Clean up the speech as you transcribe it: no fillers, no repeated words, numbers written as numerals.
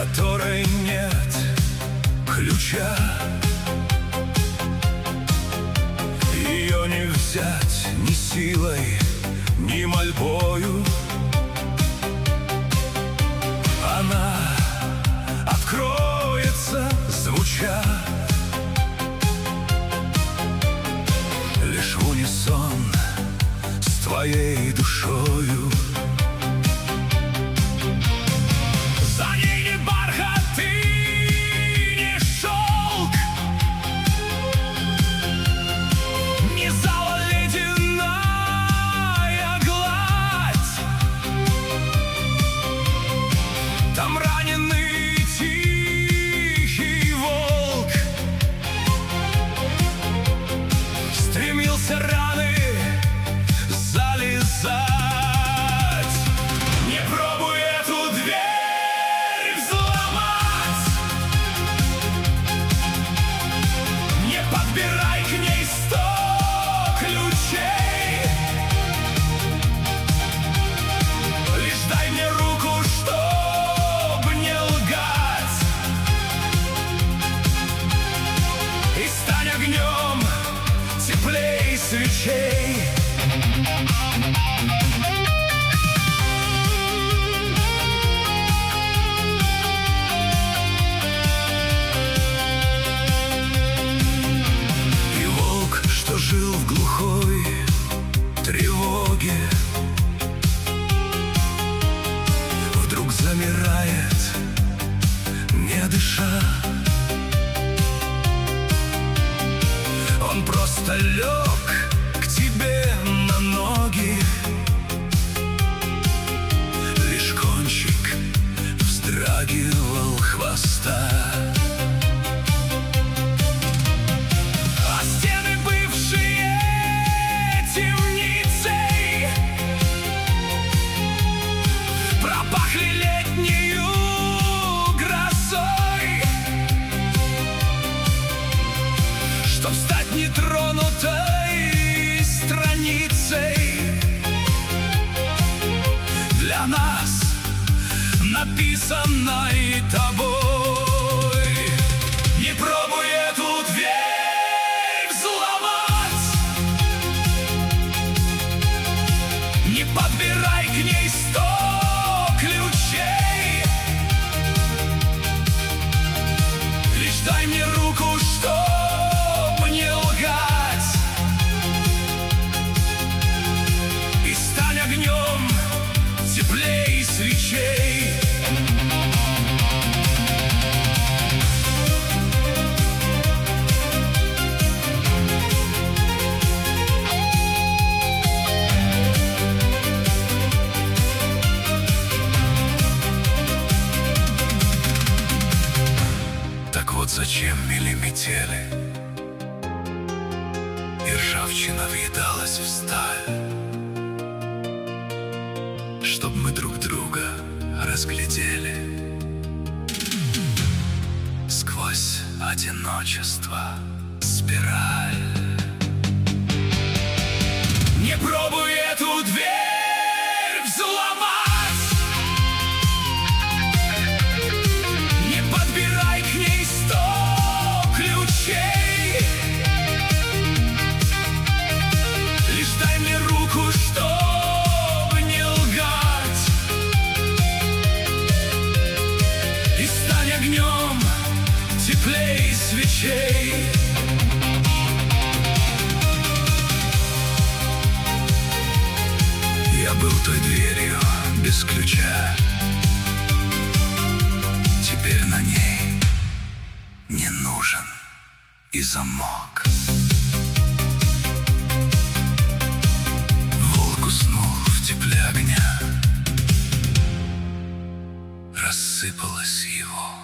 которой нет ключа. Ее не взять ни силой, ни мольбою. Она откроется, звуча лишь в унисон с твоей душою. За ней не бархат и не шелк, не зала ледяная гладь. Там раненый тихий волк стремился раны залезать. Не пробуй эту дверь взломать, не подбирай к ней 100 ключей. Лишь дай мне руку, чтоб не лгать, и стань огнем теплей свечей. И волк, что жил в глухой тревоге, вдруг замирает, не дыша. Он просто лег к тебе на ноги, лишь кончик вздрагивал хвоста. А стены, бывшие темницей, пропахли летнею грозой. Чтоб стать нетронутой страницей для нас, написанной тобой. Не пробуй эту дверь взломать, не подбирай к ней 100 ключей. Лишь дай мне руку, чтоб не лгать, и стань огнем теплей свечей. Так вот зачем мели метели, и ржавчина въедалась в сталь, чтоб мы друг друга разглядели сквозь одиночество спираль. Не пробуй эту дверь взломать, не подбирай к ней 100 ключей. Лишь дай мне руку, чтоб не лгать, и стань огнем теплей свечей. Я был той дверью без ключа, теперь на ней не нужен и замок. Волк уснул в тепле огня, рассыпалась его